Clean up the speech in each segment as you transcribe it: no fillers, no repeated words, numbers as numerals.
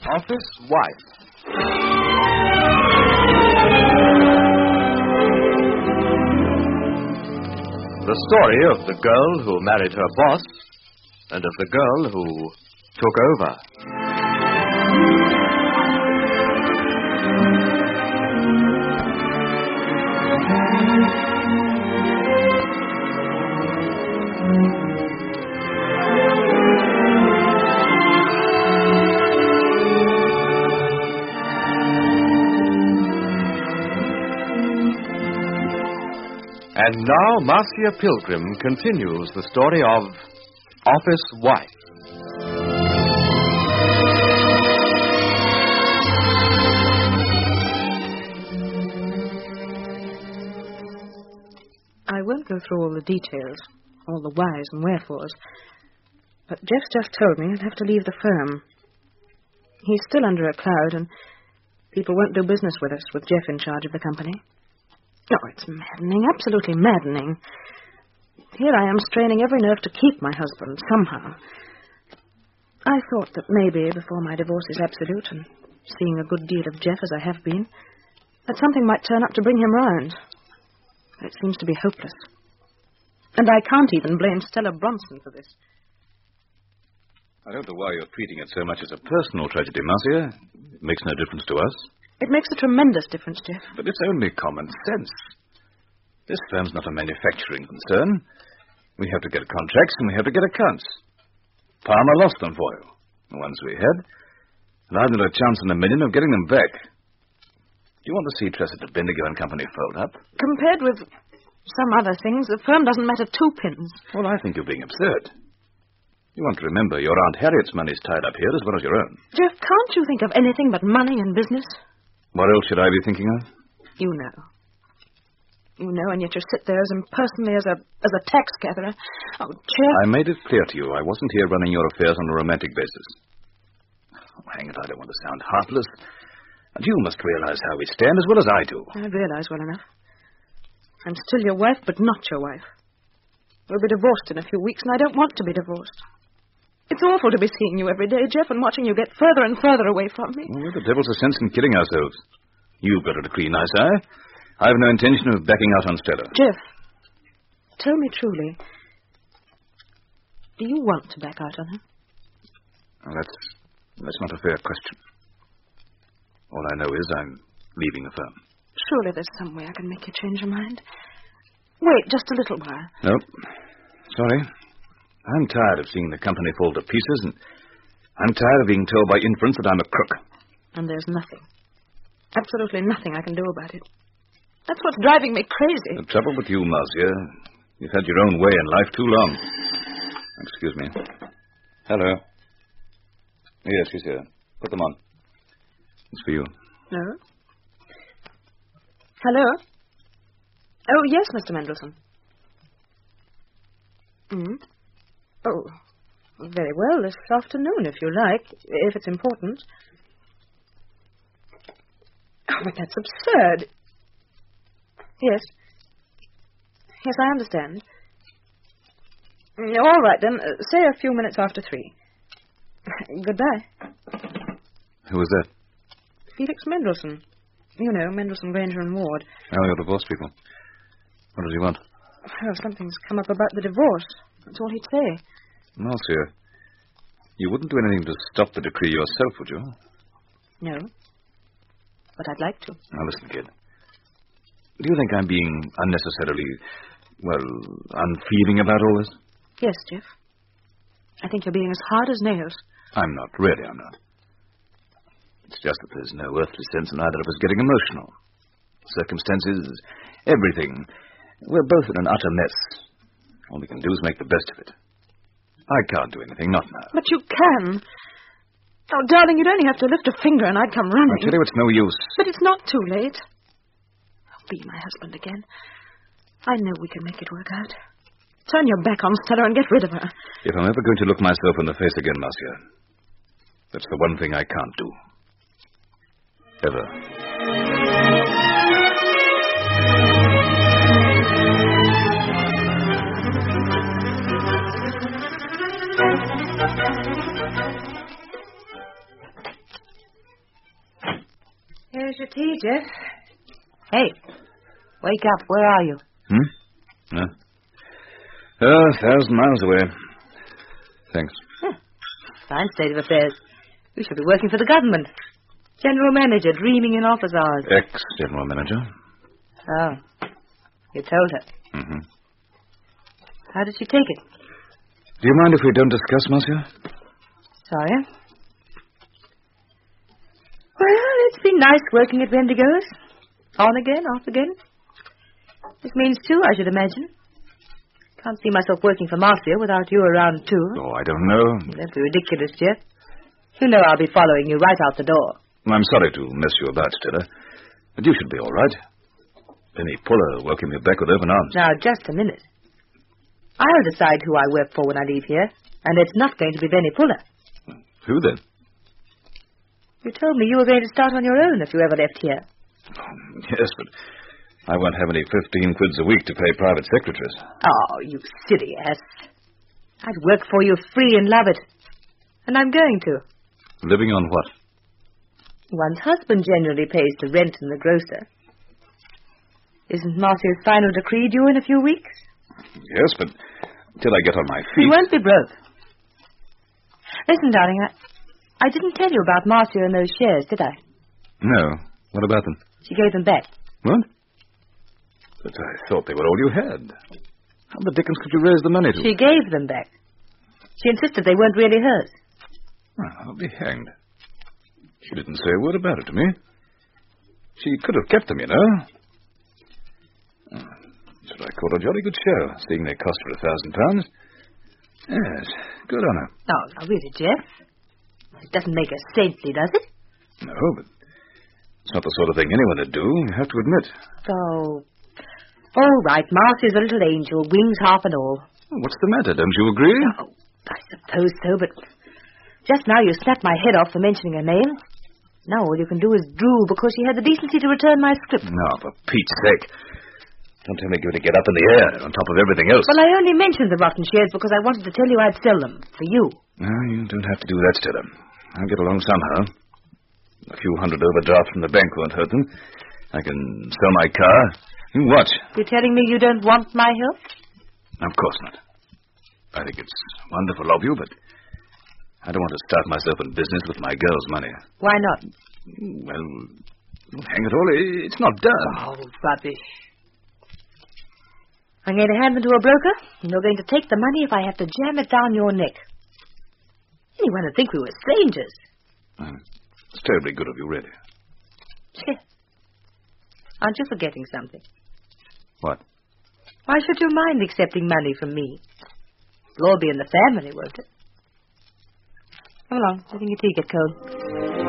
Office Wife. The story of the girl who married her boss and of the girl who took over. And now Marcia Pilgrim continues the story of Office Wife. I won't go through all the details, all the whys and wherefores, but Jeff's just told me I'd have to leave the firm. He's still under a cloud, and people won't do business with us with Jeff in charge of the company. Oh, it's maddening, absolutely maddening. Here I am straining every nerve to keep my husband, somehow. I thought that maybe, before my divorce is absolute, and seeing a good deal of Jeff as I have been, that something might turn up to bring him round. But it seems to be hopeless. And I can't even blame Stella Bronson for this. I don't know why you're treating it so much as a personal tragedy, Marcia. It makes no difference to us. It makes a tremendous difference, Jeff. But it's only common sense. This firm's not a manufacturing concern. We have to get contracts and we have to get accounts. Palmer lost them for you, the ones we had. And I've not a chance in a million of getting them back. Do you want to see Tressida Bendigo and Company fold up? Compared with some other things, the firm doesn't matter two pins. Well, I think you're being absurd. You want to remember your Aunt Harriet's money's tied up here as well as your own. Jeff, can't you think of anything but money and business? What else should I be thinking of? You know. You know, and yet you sit there as impersonally as a tax gatherer. Oh, Jeff. I made it clear to you I wasn't here running your affairs on a romantic basis. Oh, hang it, I don't want to sound heartless. And you must realize how we stand as well as I do. I realize well enough. I'm still your wife, but not your wife. We'll be divorced in a few weeks, and I don't want to be divorced. It's awful to be seeing you every day, Jeff, and watching you get further and further away from me. Well, the devil's a sense in killing ourselves. You've got a decree, nice eye. I've no intention of backing out on Stella. Jeff, tell me truly, do you want to back out on her? Well, that's not a fair question. All I know is I'm leaving the firm. Surely there's some way I can make you change your mind. Wait just a little while. Nope. Sorry. I'm tired of seeing the company fall to pieces, and I'm tired of being told by inference that I'm a crook. And there's nothing, absolutely nothing I can do about it. That's what's driving me crazy. The trouble with you, Marcia, you've had your own way in life too long. Excuse me. Hello. Yes, she's here. Put them on. It's for you. No? Hello? Oh, yes, Mr. Mendelsohn. Oh, very well, this afternoon, if you like, if it's important. Oh, but that's absurd. Yes. Yes, I understand. All right, then, say a few minutes after 3. Goodbye. Who was that? Felix Mendelsohn. You know, Mendelsohn, Granger and Ward. Oh, you're divorced people. What does he want? Well, something's come up about the divorce. That's all he'd say. Marcia, you wouldn't do anything to stop the decree yourself, would you? No. But I'd like to. Now, listen, kid. Do you think I'm being unnecessarily, unfeeling about all this? Yes, Jeff. I think you're being as hard as nails. I'm not. Really, I'm not. It's just that there's no earthly sense in either of us getting emotional. Circumstances, everything. We're both in an utter mess. All we can do is make the best of it. I can't do anything, not now. But you can. Oh, darling, you'd only have to lift a finger and I'd come running. I tell you, it's no use. But it's not too late. Be my husband again. I know we can make it work out. Turn your back on Stella and get rid of her. If I'm ever going to look myself in the face again, Marcia, that's the one thing I can't do. Ever. Here's your tea, Jeff. Hey, wake up. Where are you? No. 1,000 miles away. Thanks. Fine state of affairs. You should be working for the government. General manager, dreaming in office hours. Ex-general manager. Oh. You told her. Mm-hmm. How did she take it? Do you mind if we don't discuss, monsieur? Sorry. Well, it's been nice working at Wendigo's. On again, off again. This means two, I should imagine. Can't see myself working for Marcia without you around, too. Oh, I don't know. That'd be ridiculous, Jeff. You know I'll be following you right out the door. I'm sorry to mess you about, Stella. But you should be all right. Penny Puller welcome you back with open arms. Now, just a minute. I'll decide who I work for when I leave here, and it's not going to be Benny Puller. Who then? You told me you were going to start on your own if you ever left here. Yes, but I won't have any 15 quids a week to pay private secretaries. Oh, you silly ass. I'd work for you free and love it. And I'm going to. Living on what? One's husband generally pays the rent and the grocer. Isn't Marcia's final decree due in a few weeks? Yes, but till I get on my feet... You won't be broke. Listen, darling, I didn't tell you about Marcia and those shares, did I? No. What about them? She gave them back. What? But I thought they were all you had. How the dickens could you raise the money to? She gave them back. She insisted they weren't really hers. Well, I'll be hanged. She didn't say a word about it to me. She could have kept them, you know. That's what I call a jolly good show, seeing they cost her £1,000. Yes, good on her. No, really, Jeff. It doesn't make her saintly, does it? No, but it's not the sort of thing anyone would do, you have to admit. Oh, all right, Marcia's a little angel, wings half and all. What's the matter, don't you agree? Oh, I suppose so, but just now you snapped my head off for mentioning her name. Now all you can do is drool because she had the decency to return my script. No, for Pete's sake. Don't tell me you're going to get up in the air on top of everything else. Well, I only mentioned the rotten shares because I wanted to tell you I'd sell them for you. No, you don't have to do that, Stella. I'll get along somehow. A few hundred overdrafts from the bank won't hurt them. I can sell my car. You watch. You're telling me you don't want my help? Of course not. I think it's wonderful of you, but I don't want to start myself in business with my girl's money. Why not? Well, hang it all, it's not done. Oh, rubbish. I'm going to hand them to a broker, and you're going to take the money if I have to jam it down your neck. Anyone would think we were strangers. It's terribly good of you, really. Aren't you forgetting something? What? Why should you mind accepting money from me? It'll all be in the family, won't it? Come along, letting your tea get cold.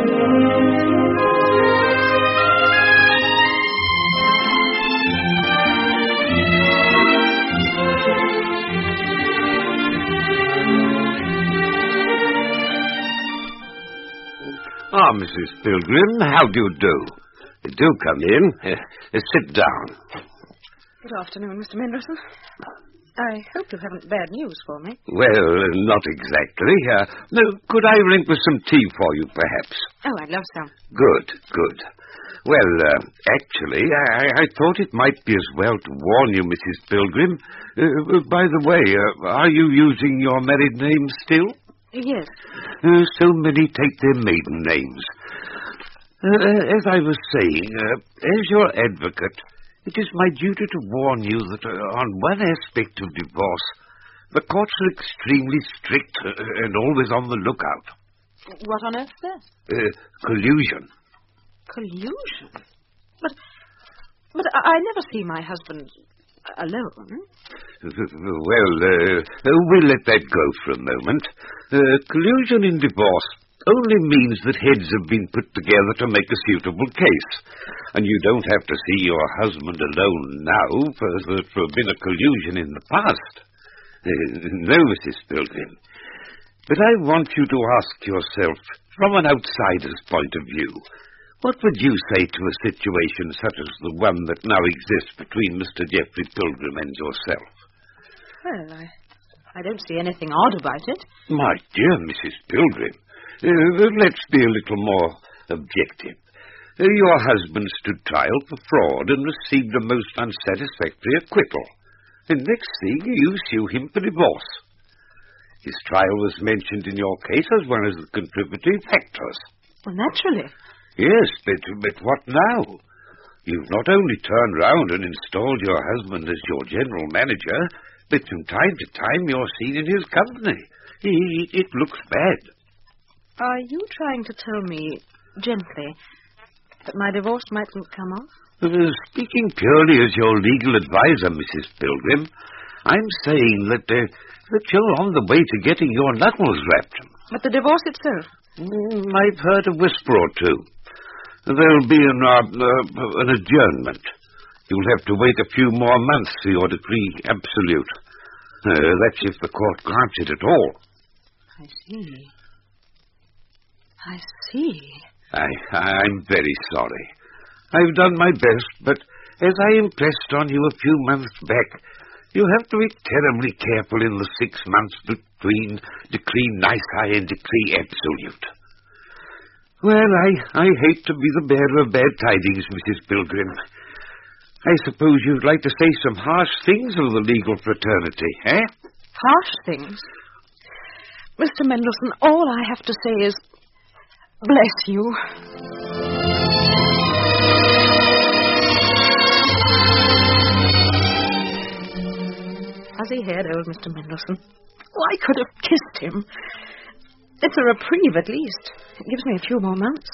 Ah, Mrs. Pilgrim, how do you do? Do come in. Sit down. Good afternoon, Mr. Mendelson. I hope you haven't bad news for me. Well, not exactly. Could I ring for some tea for you, perhaps? Oh, I'd love some. Good. Well, actually, I thought it might be as well to warn you, Mrs. Pilgrim. By the way, are you using your married name still? Yes. So many take their maiden names. As I was saying, as your advocate, it is my duty to warn you that on one aspect of divorce, the courts are extremely strict and always on the lookout. What on earth, sir? Collusion. Collusion? But I never see my husband alone. Well, we'll let that go for a moment. Collusion in divorce only means that heads have been put together to make a suitable case. And you don't have to see your husband alone now for there to have been a collusion in the past. No, Mrs. Pilgrim. But I want you to ask yourself, from an outsider's point of view, what would you say to a situation such as the one that now exists between Mr. Geoffrey Pilgrim and yourself? Well, I don't see anything odd about it. My dear Mrs. Pilgrim, let's be a little more objective. Your husband stood trial for fraud and received a most unsatisfactory acquittal. And next thing, you sue him for divorce. His trial was mentioned in your case as one of the contributory factors. Well, naturally. Yes, but what now? You've not only turned round and installed your husband as your general manager, but from time to time you're seen in his company. It looks bad. Are you trying to tell me, gently, that my divorce mightn't come off? Speaking purely as your legal advisor, Mrs. Pilgrim, I'm saying that you're on the way to getting your knuckles rapped. But the divorce itself? I've heard a whisper or two. There'll be an adjournment. You'll have to wait a few more months for your decree absolute. That's if the court grants it at all. I see. I see. I'm very sorry. I've done my best, but as I impressed on you a few months back, you have to be terribly careful in the 6 months between decree nisi and decree absolute. Well, I hate to be the bearer of bad tidings, Mrs. Pilgrim. I suppose you'd like to say some harsh things of the legal fraternity, eh? Harsh things? Mr. Mendelssohn, all I have to say is, bless you. Fuzzy haired old Mr. Mendelssohn. Oh, I could have kissed him. It's a reprieve, at least. It gives me a few more months.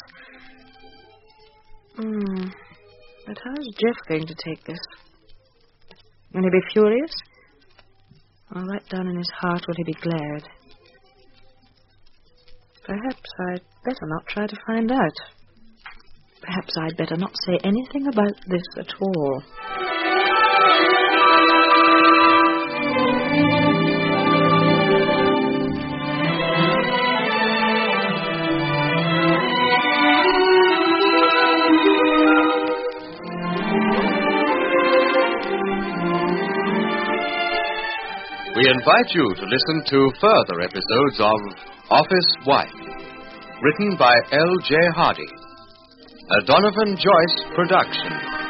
But how's Jeff going to take this? Will he be furious? Or right down in his heart will he be glad? Perhaps I'd better not try to find out. Perhaps I'd better not say anything about this at all. We invite you to listen to further episodes of Office Wife, written by L.J. Hardy, a Donovan Joyce production.